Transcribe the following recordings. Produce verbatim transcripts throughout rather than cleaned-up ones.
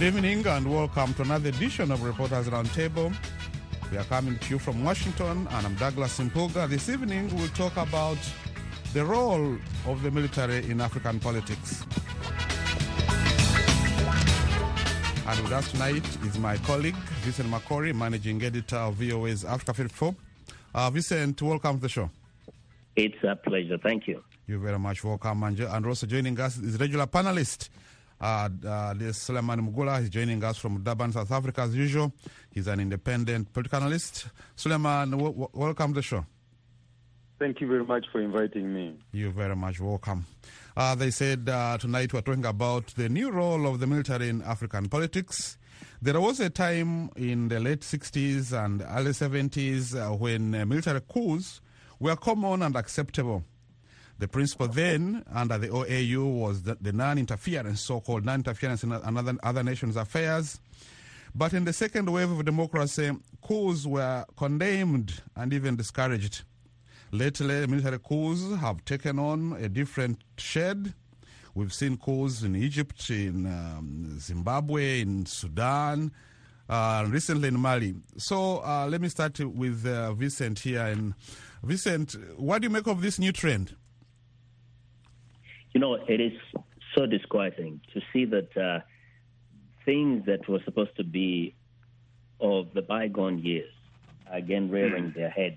Good evening and welcome to another edition of Reporters Roundtable. We are coming to you from Washington and I'm Douglas Simpuga. This evening we'll talk about the role of the military in African politics. And with us tonight is my colleague, Vincent Makori, managing editor of V O A's Africa fifty-four. Uh, Vincent, welcome to the show. It's a pleasure. Thank you. You're very much welcome. And, and also joining us is regular panelist, uh, uh, this Suleiman Mugula. He's joining us from Durban, South Africa, as usual. He's an independent political analyst. Suleiman, w- w- welcome to the show. Thank you very much for inviting me. You're very much welcome. Uh, they said uh, tonight we're talking about the new role of the military in African politics. There was a time in the late sixties and early seventies uh, when uh, military coups were common and acceptable. The principle then under the O A U was the, the non-interference, so-called non-interference in another, other nations' affairs. But in the second wave of democracy, coups were condemned and even discouraged. Lately, military coups have taken on a different shade. We've seen coups in Egypt, in um, Zimbabwe, in Sudan, uh, recently in Mali. So uh, let me start with uh, Vincent here. And Vincent, what do you make of this new trend? You know, it is so disquieting to see that uh, things that were supposed to be of the bygone years are again rearing their heads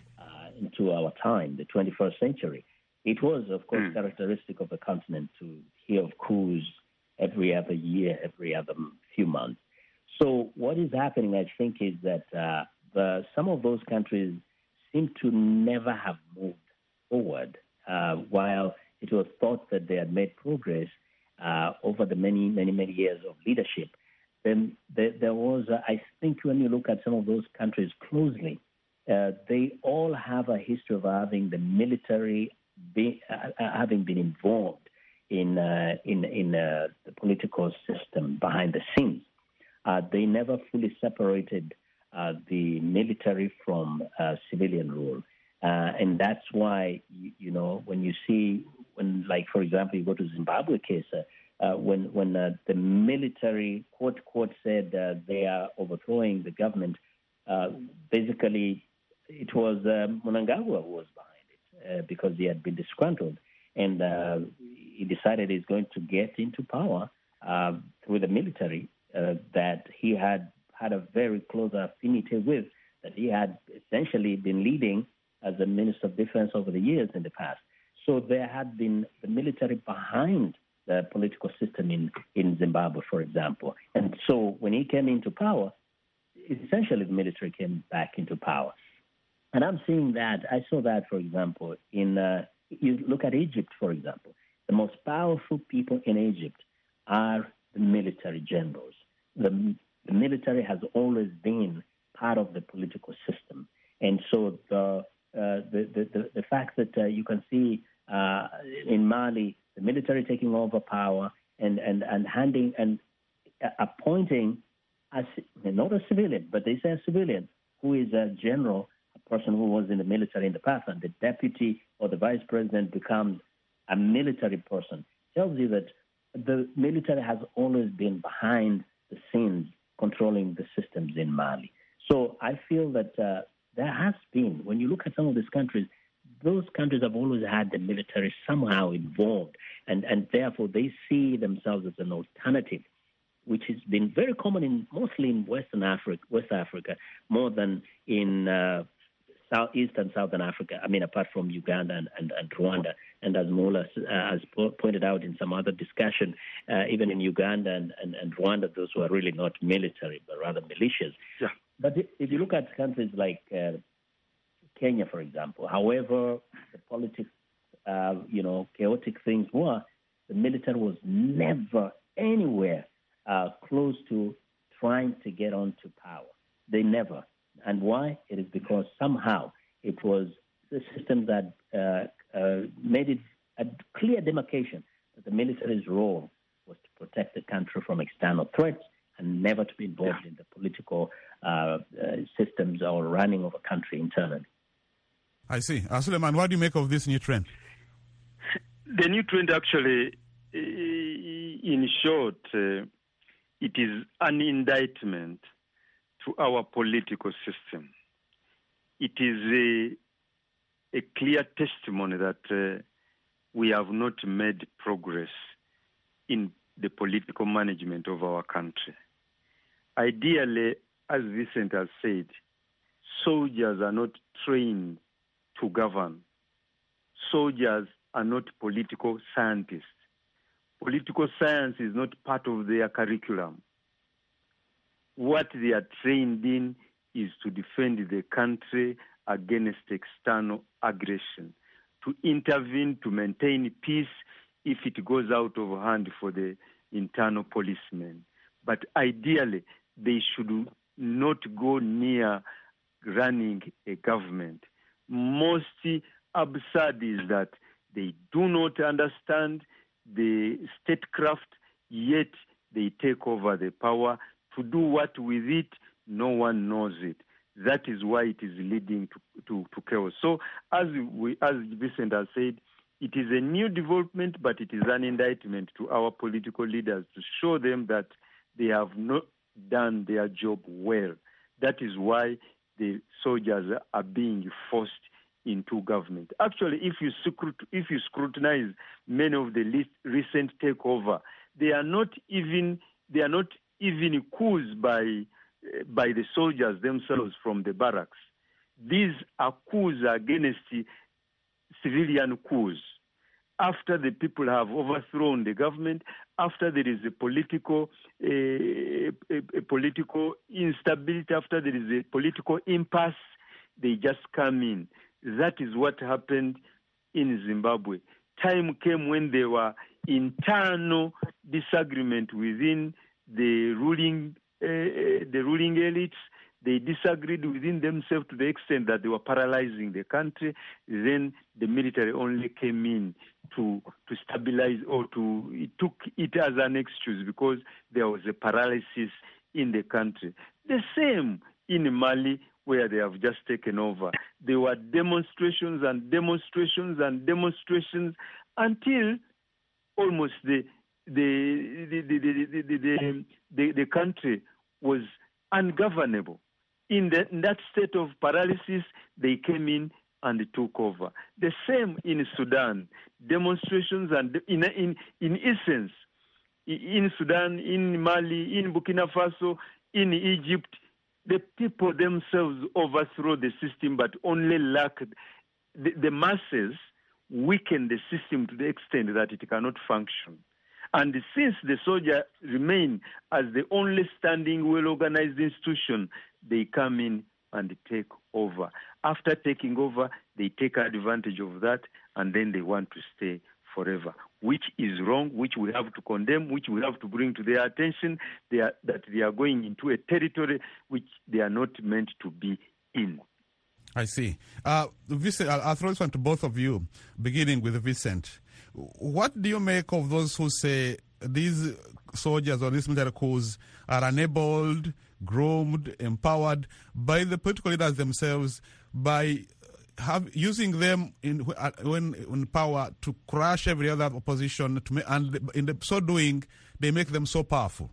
into our time, the twenty-first century. It was, of course, mm. characteristic of the continent to hear of coups every other year, every other few months. So what is happening, I think, is that uh, the, some of those countries seem to never have moved forward, uh, while it was thought that they had made progress uh, over the many, many, many years of leadership. Then there, there was, uh, I think, when you look at some of those countries closely, Uh, they all have a history of having the military be, uh, having been involved in uh, in in uh, the political system behind the scenes. Uh, they never fully separated uh, the military from uh, civilian rule, uh, and that's why you, you know when you see when, like for example, you go to Zimbabwe case uh, uh, when when uh, the military court court said uh, they are overthrowing the government, uh, basically. It was uh, Mnangagwa who was behind it uh, because he had been disgruntled, and uh, he decided he's going to get into power uh, through the military uh, that he had had a very close affinity with, that he had essentially been leading as a Minister of Defense over the years in the past. So there had been the military behind the political system in, in Zimbabwe, for example. And so when he came into power, essentially the military came back into power. And I'm seeing that, I saw that, for example, in, uh, you look at Egypt, for example. The most powerful people in Egypt are the military generals. The, the military has always been part of the political system. And so the, uh, the, the, the, the fact that uh, you can see uh, in Mali, the military taking over power and, and, and handing and appointing, a, not a civilian, but they say a civilian, who is a general, person who was in the military in the past, and the deputy or the vice president becomes a military person, tells you that the military has always been behind the scenes controlling the systems in Mali. So I feel that uh, there has been, when you look at some of these countries, those countries have always had the military somehow involved, and, and therefore they see themselves as an alternative, which has been very common in mostly in Western Africa, West Africa, more than in uh, Southeast and Southern Africa, I mean, apart from Uganda and, and, and Rwanda. And as Mola uh, has po- pointed out in some other discussion, uh, even in Uganda and, and, and Rwanda, those were really not military, but rather militias. Yeah. But if you look at countries like uh, Kenya, for example, however the politics, uh, you know, chaotic things were, the military was never anywhere uh, close to trying to get onto power. They never. And why? It is because somehow it was the system that uh, uh, made it a clear demarcation that the military's role was to protect the country from external threats and never to be involved in the political uh, uh, systems or running of a country internally. I see. Uh, Suleiman, what do you make of this new trend? The new trend actually, in short, uh, it is an indictment to our political system. It is a, a clear testimony that uh, we have not made progress in the political management of our country. Ideally, as Vincent has said, soldiers are not trained to govern. Soldiers are not political scientists. Political science is not part of their curriculum. What they are trained in is to defend the country against external aggression, to intervene, to maintain peace if it goes out of hand for the internal policemen. But ideally, they should not go near running a government. Most absurd is that they do not understand the statecraft, yet they take over the power. To do what with it, no one knows it. That is why it is leading to, to, to chaos. So, as we, as Vincent has said, it is a new development, but it is an indictment to our political leaders to show them that they have not done their job well. That is why the soldiers are being forced into government. Actually, if you scrut- if you scrutinize many of the list- recent takeover, they are not even they are not even coups by uh, by the soldiers themselves from the barracks. These are coups against the civilian coups. After the people have overthrown the government, after there is a political a, a, a political instability, after there is a political impasse, they just come in. That is what happened in Zimbabwe. Time came when there were internal disagreement within the ruling uh, the ruling elites. They disagreed within themselves to the extent that they were paralyzing the country. Then the military only came in to to stabilize, or to it took it as an excuse because there was a paralysis in the country. The same in Mali, where they have just taken over. There were demonstrations and demonstrations and demonstrations until almost the the the the the, the, the, the, the country was ungovernable. In, the, in that state of paralysis, they came in and took over. The same in Sudan. Demonstrations and in in in essence, in Sudan, in Mali, in Burkina Faso, in Egypt, the people themselves overthrow the system, but only lack the, the masses weaken the system to the extent that it cannot function. And since the soldiers remain as the only standing, well-organized institution, they come in and take over. After taking over, they take advantage of that, and then they want to stay forever, which is wrong, which we have to condemn, which we have to bring to their attention, they are, that they are going into a territory which they are not meant to be in. I see. Uh, Vincent, I'll, I'll throw this one to both of you, beginning with Vincent. What do you make of those who say these soldiers or these military coups are enabled, groomed, empowered by the political leaders themselves, by have, using them in when in power to crush every other opposition, to make, and in the, so doing, they make them so powerful?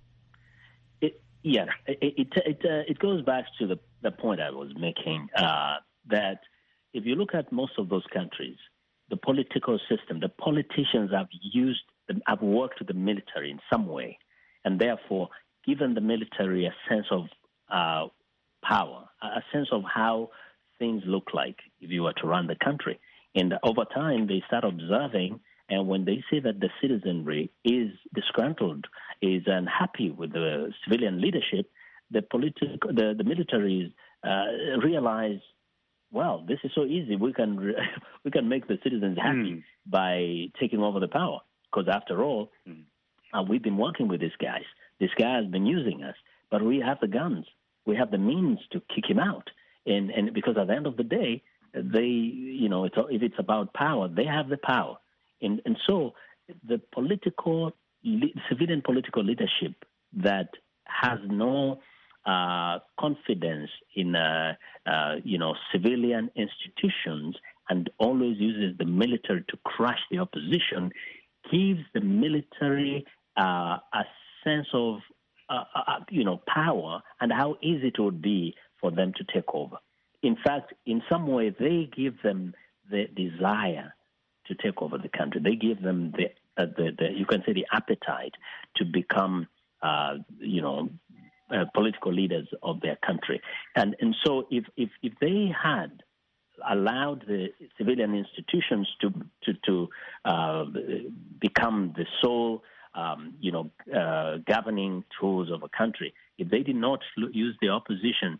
It, yeah, it it it, uh, it goes back to the, the point I was making, uh, that if you look at most of those countries, the political system, the politicians have used, have worked with the military in some way, and therefore given the military a sense of uh, power, a sense of how things look like if you were to run the country. And over time, they start observing, and when they see that the citizenry is disgruntled, is unhappy with the civilian leadership, the political, the, the militaries uh, realize, well, this is so easy. We can re- we can make the citizens happy mm. by taking over the power. Because after all, mm. uh, we've been working with these guys. This guy has been using us, but we have the guns. We have the means to kick him out. And and because at the end of the day, they, you know, it's, if it's about power, they have the power. And and so the political, civilian political leadership that has no Uh, confidence in, uh, uh, you know, civilian institutions and always uses the military to crush the opposition, gives the military uh, a sense of uh, uh, you know, power and how easy it would be for them to take over. In fact, in some way, they give them the desire to take over the country. They give them the, uh, the, the you can say, the appetite to become, uh, you know, uh, political leaders of their country. And and so if if, if they had allowed the civilian institutions to to, to uh, become the sole, um, you know, uh, governing tools of a country, if they did not use the opposition,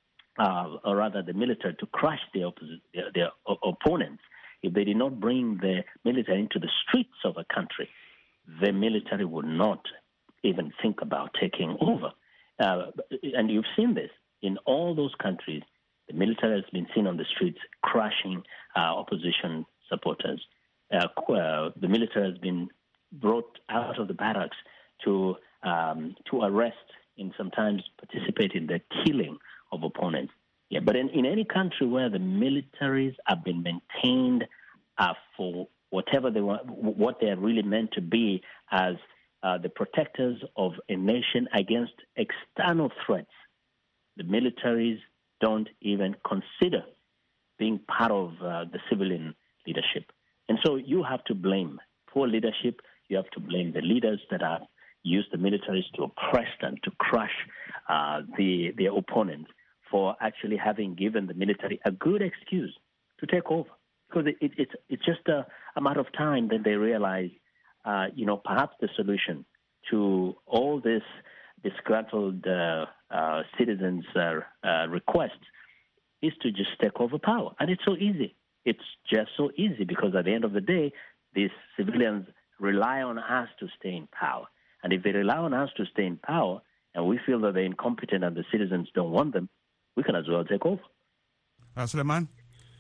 uh, or rather the military, to crush the opposi- their, their opponents, if they did not bring the military into the streets of a country, the military would not even think about taking over. Uh, and you've seen this in all those countries. The military has been seen on the streets crushing uh, opposition supporters. Uh, uh, the military has been brought out of the barracks to um, to arrest and sometimes participate in the killing of opponents. Yeah, but in, in any country where the militaries have been maintained uh, for whatever they want, what they are really meant to be, as uh, the protectors of a nation against external threats, the militaries don't even consider being part of uh, the civilian leadership. And so you have to blame poor leadership. You have to blame the leaders that have used the militaries to oppress and to crush uh, the their opponents for actually having given the military a good excuse to take over. Because it, it, it's, it's just a, a matter of time that they realize, uh, you know, perhaps the solution to all this disgruntled uh, uh, citizens' uh, uh, requests is to just take over power. And it's so easy. It's just so easy because at the end of the day, these civilians rely on us to stay in power. And if they rely on us to stay in power and we feel that they're incompetent and the citizens don't want them, we can as well take over. Uh, Suleiman?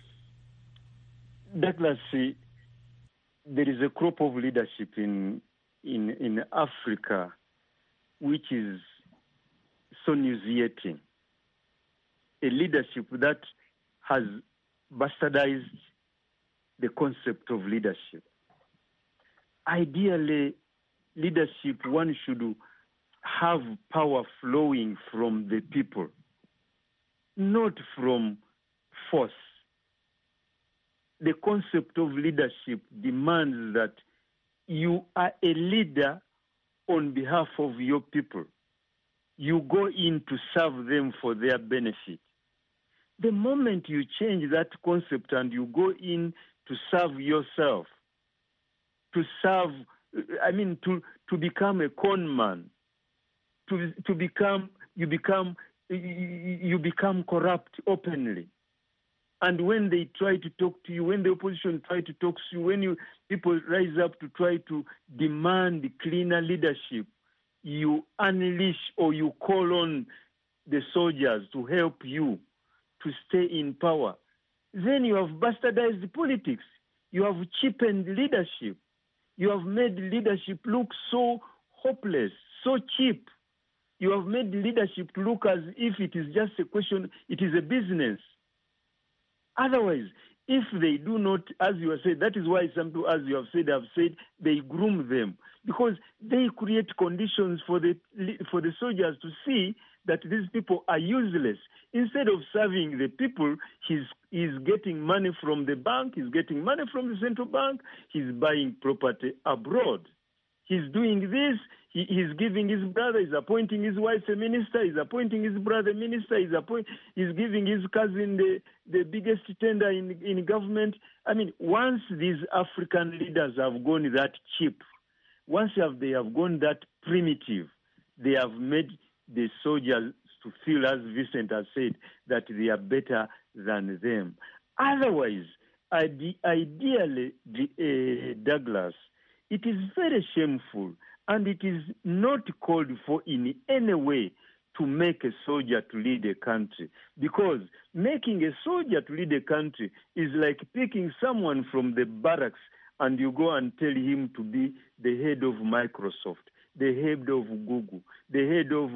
Douglas, see, there is a crop of leadership in in in Africa which is so nauseating. A leadership that has bastardized the concept of leadership. Ideally, leadership, one should have power flowing from the people, not from force. The concept of leadership demands that you are a leader on behalf of your people. You go in to serve them for their benefit. The moment you change that concept and you go in to serve yourself, to serve, I mean, to, to become a con man, to to become, you become, you become corrupt openly. And when they try to talk to you, when the opposition try to talk to you, when you people rise up to try to demand cleaner leadership, you unleash or you call on the soldiers to help you to stay in power. Then you have bastardized politics. You have cheapened leadership. You have made leadership look so hopeless, so cheap. You have made leadership look as if it is just a question, it is a business. Otherwise, if they do not, as you have said, that is why some people, as you have said, have said, they groom them. Because they create conditions for the for the soldiers to see that these people are useless. Instead of serving the people, he's, he's getting money from the bank, he's getting money from the central bank, he's buying property abroad. He's doing this, he, he's giving his brother, he's appointing his wife a minister, he's appointing his brother a minister, he's, appoint, he's giving his cousin the, the biggest tender in, in government. I mean, once these African leaders have gone that cheap, once have, they have gone that primitive, they have made the soldiers to feel, as Vincent has said, that they are better than them. Otherwise, ide- ideally, uh, Douglas, it is very shameful and it is not called for in any way to make a soldier to lead a country, because making a soldier to lead a country is like picking someone from the barracks and you go and tell him to be the head of Microsoft, the head of Google, the head of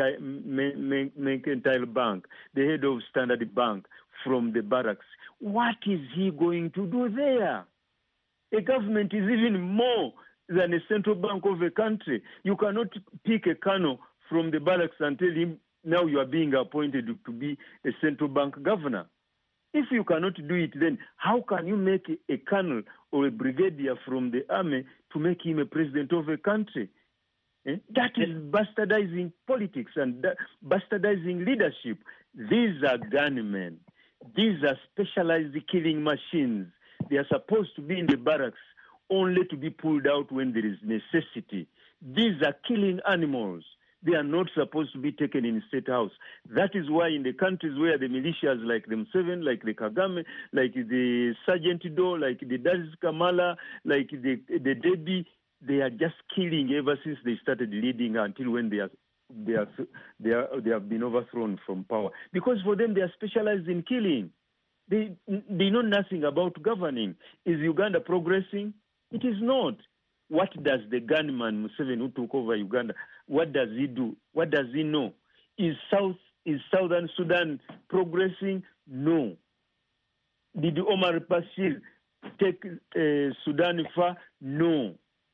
Mercantile Bank, the head of Standard Bank from the barracks. What is he going to do there? A government is even more than a central bank of a country. You cannot pick a colonel from the barracks and tell him, now you are being appointed to be a central bank governor. If you cannot do it, then how can you make a colonel or a brigadier from the army to make him a president of a country? Eh? That is bastardizing politics and bastardizing leadership. These are gunmen. These are specialized killing machines. They are supposed to be in the barracks only to be pulled out when there is necessity. These are killing animals. They are not supposed to be taken in state house. That is why in the countries where the militias like the M seven, like the Kagame, like the Sergeant Do, like the Dazis Kamala, like the the Debi, they are just killing ever since they started leading until when they are they are they are they have been overthrown from power. Because for them they are specialized in killing. They they know nothing about governing. Is Uganda progressing? It is not. What does the gunman Museveni who took over Uganda, what does he do? What does he know? Is South is Southern Sudan progressing? No. Did Omar Bashir take uh, Sudan far? No.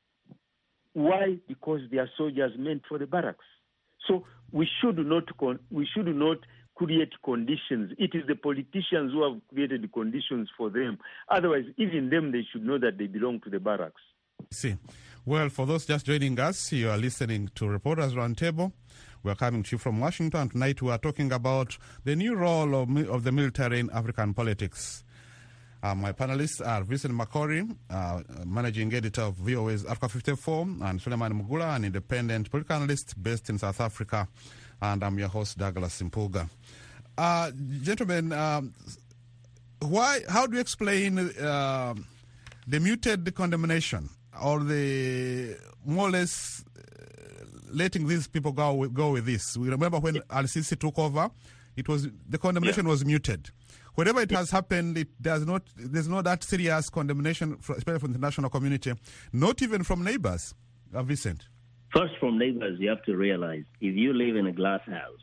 Why? Because they are soldiers meant for the barracks. So we should not con- we should not create conditions. It is the politicians who have created the conditions for them. Otherwise, even them, they should know that they belong to the barracks. See, well, for those just joining us, you are listening to Reporters Roundtable. We're coming to you from Washington. Tonight we are talking about the new role of, of the military in African politics. Uh, my panelists are Vincent Makori, uh, managing editor of V O A's Africa fifty-four, and Suleiman Mugula, an independent political analyst based in South Africa. And I'm your host, Douglas Simpuga. Uh, gentlemen, um, why? How do you explain uh, the muted condemnation, or the more or less uh, letting these people go with, go with this? We remember when Al-Sisi took over, it was the condemnation yeah. was muted. Wherever it has happened, it does not. There's not that serious condemnation, especially from the international community, not even from neighbors. Uh, Vincent. First, from neighbors, you have to realize if you live in a glass house,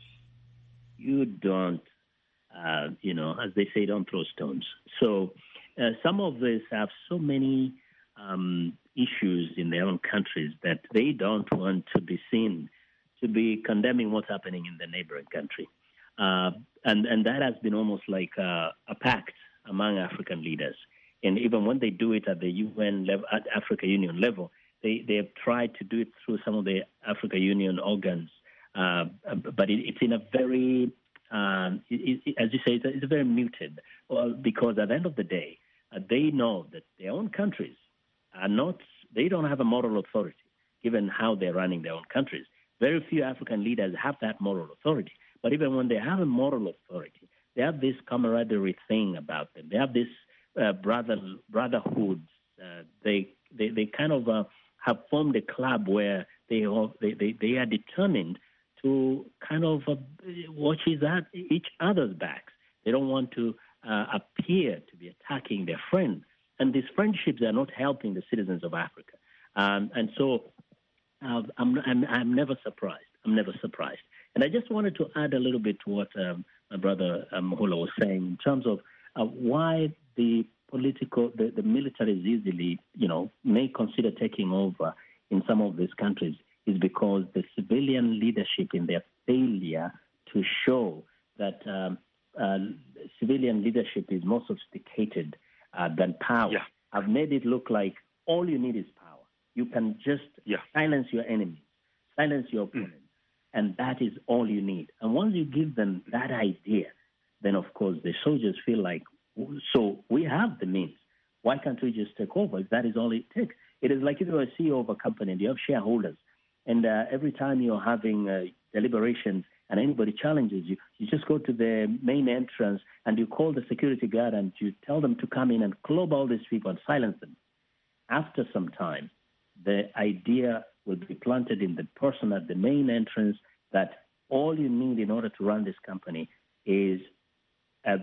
you don't, uh, you know, as they say, don't throw stones. So uh, some of these have so many um, issues in their own countries that they don't want to be seen to be condemning what's happening in the neighboring country. Uh, and, and that has been almost like uh, a pact among African leaders. And even when they do it at the U N level, at Africa Union level, They they have tried to do it through some of the Africa Union organs, uh, but it, it's in a very, um, it, it, as you say, it's, it's very muted. Well, because at the end of the day, uh, they know that their own countries are not, they don't have a moral authority, given how they're running their own countries. Very few African leaders have that moral authority. But even when they have a moral authority, they have this camaraderie thing about them. They have this uh, brother brotherhood. Uh, they, they they kind of uh, have formed a club where they they they, they are determined to kind of uh, watch each other's backs. They don't want to uh, appear to be attacking their friends. And these friendships are not helping the citizens of Africa. Um, and so uh, I'm, I'm, I'm never surprised. I'm never surprised. And I just wanted to add a little bit to what um, my brother um, Mahula was saying in terms of uh, why the political, the, the military is easily, you know, may consider taking over in some of these countries is because the civilian leadership in their failure to show that um, uh, civilian leadership is more sophisticated uh, than power. Yeah. I've made it look like all you need is power. You can just yeah. silence your enemies, silence your opponents, mm. and that is all you need. And once you give them that idea, then, of course, the soldiers feel like, so we have the means. Why can't we just take over if that is all it takes? It is like if you're a C E O of a company and you have shareholders, and uh, every time you're having uh, deliberations and anybody challenges you, you just go to the main entrance and you call the security guard and you tell them to come in and club all these people and silence them. After some time, the idea will be planted in the person at the main entrance that all you need in order to run this company is uh,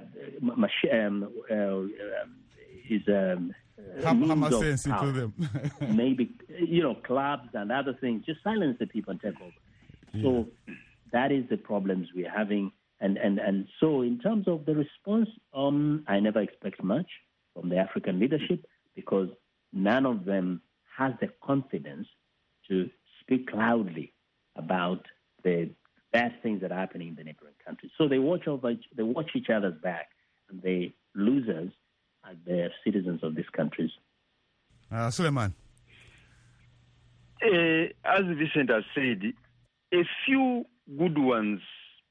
um, uh, is um, How much sense into them? Maybe, you know, clubs and other things. Just silence the people and take over. Yeah. So that is the problems we're having. And, and, and so in terms of the response, um, I never expect much from the African leadership because none of them has the confidence to speak loudly about the bad things that are happening in the neighboring countries. So they watch over, they watch each other's back, and the losers are the citizens of these countries. Uh, Suleiman. Uh, as Vincent has said, a few good ones,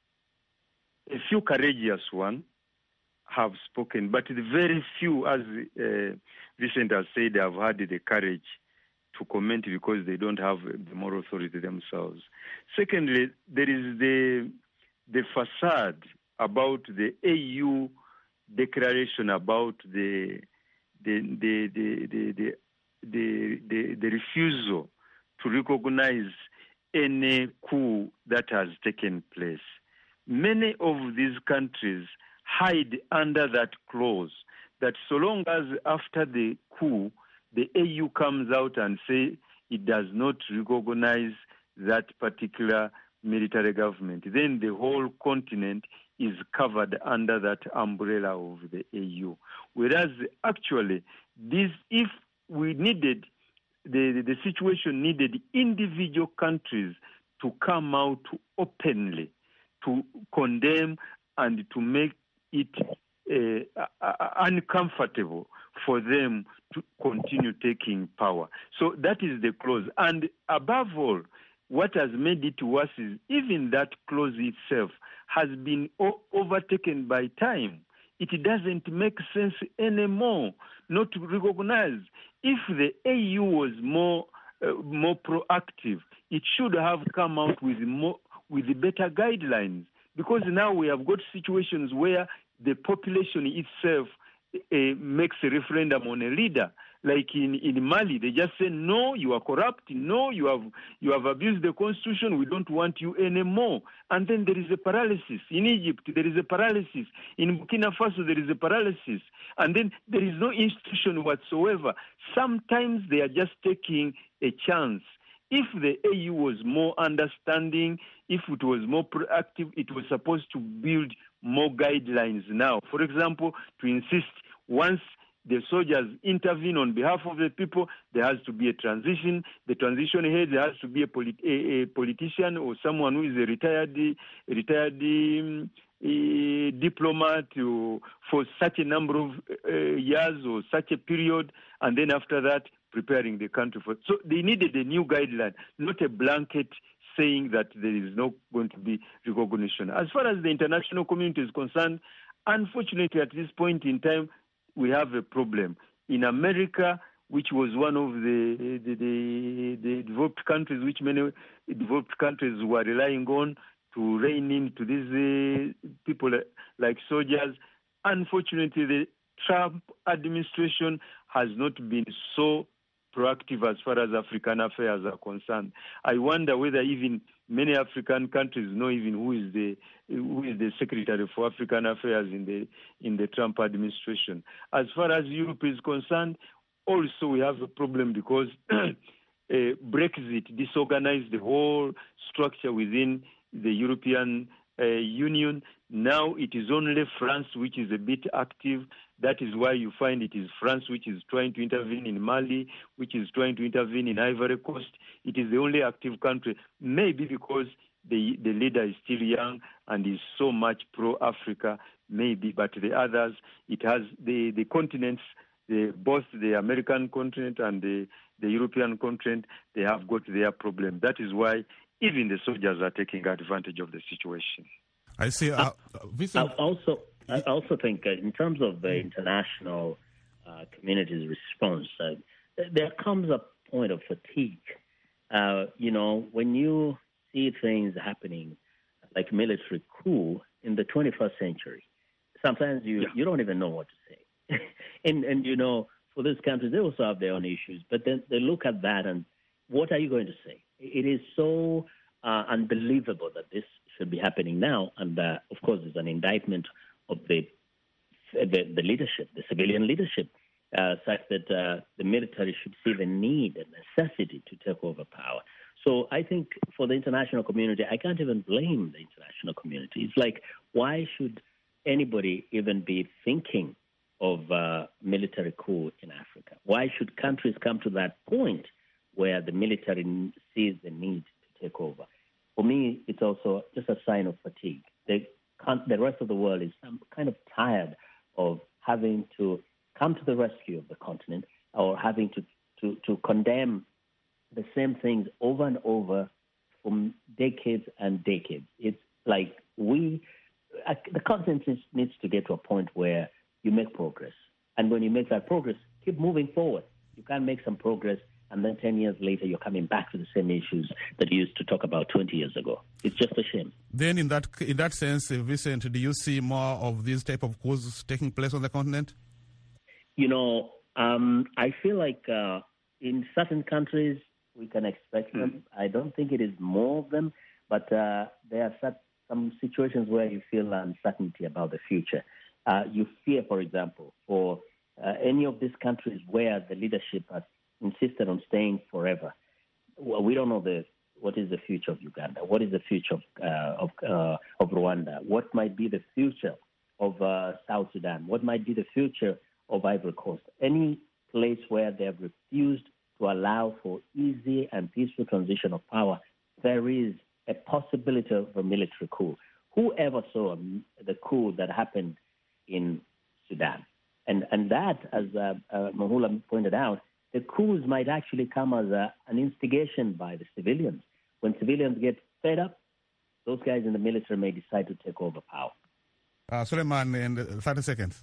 a few courageous ones have spoken, but the very few, as uh, Vincent has said, have had the courage to comment because they don't have the moral authority themselves. Secondly, there is the the facade about the A U declaration about the the the the the the, the, the, the refusal to recognize any coup that has taken place. Many of these countries hide under that clause that so long as after the coup, the A U comes out and say it does not recognize that particular military government, then the whole continent is covered under that umbrella of the A U. Whereas actually, this, if we needed, the, the situation needed individual countries to come out openly to condemn and to make it uh, uh, uncomfortable for them to continue taking power. So that is the clause. And above all, what has made it worse is even that clause itself has been o- overtaken by time. It doesn't make sense anymore not to recognize. If the A U was more uh, more proactive, it should have come out with more with better guidelines. Because now we have got situations where the population itself uh, makes a referendum on a leader. Like in, in Mali, they just say, no, you are corrupt. No, you have you have abused the constitution. We don't want you anymore. And then there is a paralysis. In Egypt, there is a paralysis. In Burkina Faso, there is a paralysis. And then there is no institution whatsoever. Sometimes they are just taking a chance. If the A U was more understanding, if it was more proactive, it was supposed to build more guidelines now. For example, to insist once the soldiers intervene on behalf of the people, there has to be a transition. The transition head, there has to be a, polit- a, a politician or someone who is a retired, a retired um, a diplomat or for such a number of uh, years or such a period, and then after that, preparing the country for. So they needed a new guideline, not a blanket saying that there is not going to be recognition. As far as the international community is concerned, unfortunately, at this point in time, we have a problem. In America, which was one of the, the, the, the developed countries, which many developed countries were relying on to rein in to these uh, people like soldiers, unfortunately, the Trump administration has not been so proactive as far as African affairs are concerned. I wonder whether even many African countries know even who is the who is the Secretary for African Affairs in the in the Trump administration. As far as Europe is concerned, also we have a problem because uh, Brexit disorganized the whole structure within the European uh, Union. Now it is only France which is a bit active. That is why you find it is France which is trying to intervene in Mali, which is trying to intervene in Ivory Coast. It is the only active country, maybe because the the leader is still young and is so much pro-Africa, maybe, but the others, it has the, the continents, the, both the American continent and the, the European continent, they have got their problem. That is why even the soldiers are taking advantage of the situation. I see. Uh, I also, I also think uh, in terms of the international uh, community's response, uh, there comes a point of fatigue. Uh, you know, when you see things happening like military coup in the twenty-first century, sometimes you, yeah. you don't even know what to say. and, and, you know, for these countries, they also have their own issues. But then they look at that and what are you going to say? It is so uh, unbelievable that this should be happening now. And, uh, of course, it's an indictment of the the, the leadership, the civilian leadership, uh, such that uh, the military should see the need and necessity to take over power. So I think for the international community, I can't even blame the international community. It's like, why should anybody even be thinking of uh, military coup in Africa? Why should countries come to that point where the military sees the need to take over? for me, it's also just a sign of fatigue. They can't, the rest of the world is kind of tired of having to come to the rescue of the continent or having to, to, to condemn the same things over and over for decades and decades. It's like we, uh, the continent needs to get to a point where you make progress. And when you make that progress, keep moving forward. You can't make some progress and then ten years later you're coming back to the same issues that you used to talk about twenty years ago. It's just a shame. Then in that in that sense, Vincent, do you see more of these type of coups taking place on the continent? You know, um, I feel like uh, in certain countries we can expect them. Mm. I don't think it is more of them, but uh, there are some situations where you feel uncertainty about the future. Uh, you fear, for example, for uh, any of these countries where the leadership has insisted on staying forever. Well, we don't know the what is the future of Uganda, what is the future of uh, of, uh, of Rwanda, what might be the future of uh, South Sudan, what might be the future of Ivory Coast. Any place where they have refused to allow for easy and peaceful transition of power, there is a possibility of a military coup. Whoever saw the coup that happened in Sudan? And and that, as uh, uh, Mahula pointed out, the coups might actually come as a, an instigation by the civilians. When civilians get fed up, those guys in the military may decide to take over power. Uh, Suleiman, in thirty seconds.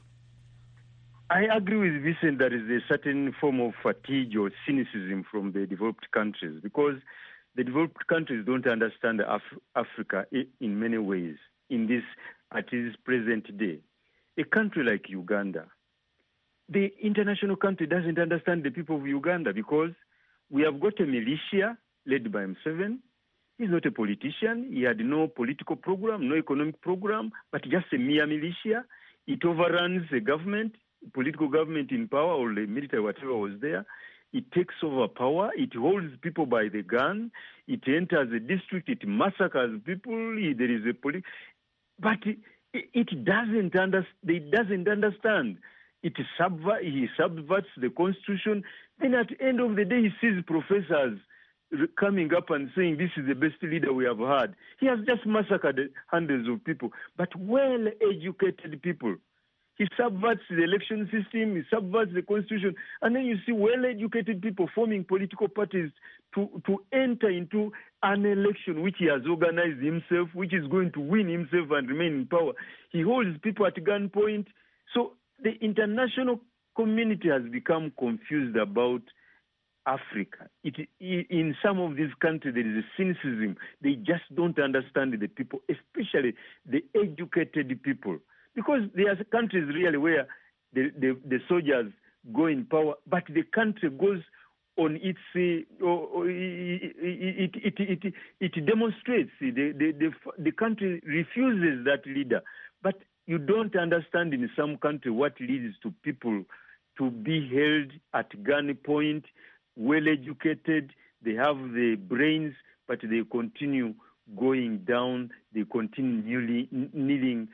I agree with Vincent that there is a certain form of fatigue or cynicism from the developed countries because the developed countries don't understand Af- Africa in many ways in this, at this present day. A country like Uganda, the international country doesn't understand the people of Uganda because we have got a militia led by Museveni. He's not a politician. He had no political program, no economic program, but just a mere militia. It overruns the government, political government in power or the military, whatever was there. It takes over power. It holds people by the gun. It enters a district. It massacres people. There is a police. But it, it doesn't understand. It doesn't understand. It subvert, he subverts the constitution. Then at the end of the day, he sees professors coming up and saying, this is the best leader we have had. He has just massacred hundreds of people, but well-educated people. He subverts the election system, he subverts the constitution, and then you see well-educated people forming political parties to, to enter into an election which he has organized himself, which is going to win himself and remain in power. He holds people at gunpoint. So the international community has become confused about Africa. It, in some of these countries, there is a cynicism. They just don't understand the people, especially the educated people. Because there are countries really where the, the, the soldiers go in power, but the country goes on its, uh, or it, it, it, it, it, it demonstrates, the, the, the, the country refuses that leader. But you don't understand in some country what leads to people to be held at gunpoint, well-educated, they have the brains, but they continue going down, they continue kneeling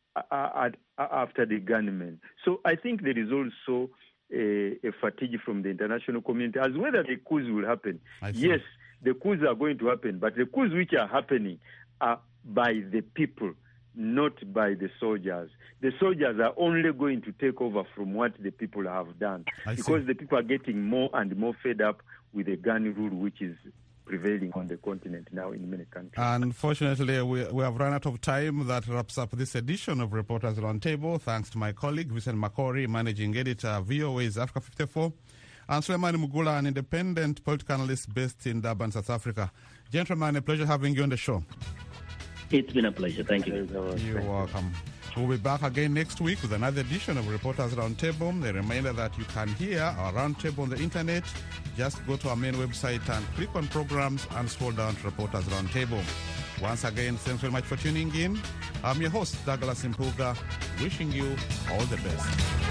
after the gunmen. So I think there is also a, a fatigue from the international community as whether the coups will happen. Yes, the coups are going to happen, but the coups which are happening are by the people, not by the soldiers. The soldiers are only going to take over from what the people have done I because see. the people are getting more and more fed up with the gun rule which is prevailing on the continent now in many countries. Unfortunately, we, we have run out of time. That wraps up this edition of Reporters Roundtable. Thanks to my colleague, Vincent Makori, Managing Editor, V O A's Africa fifty-four, and Suleiman Mugula, an independent political analyst based in Durban, South Africa. Gentlemen, a pleasure having you on the show. It's been a pleasure. Thank you. You're welcome. We'll be back again next week with another edition of Reporters Roundtable. A reminder that you can hear our roundtable on the internet. Just go to our main website and click on programs and scroll down to Reporters Roundtable. Once again, thanks very much for tuning in. I'm your host, Douglas Impuga, wishing you all the best.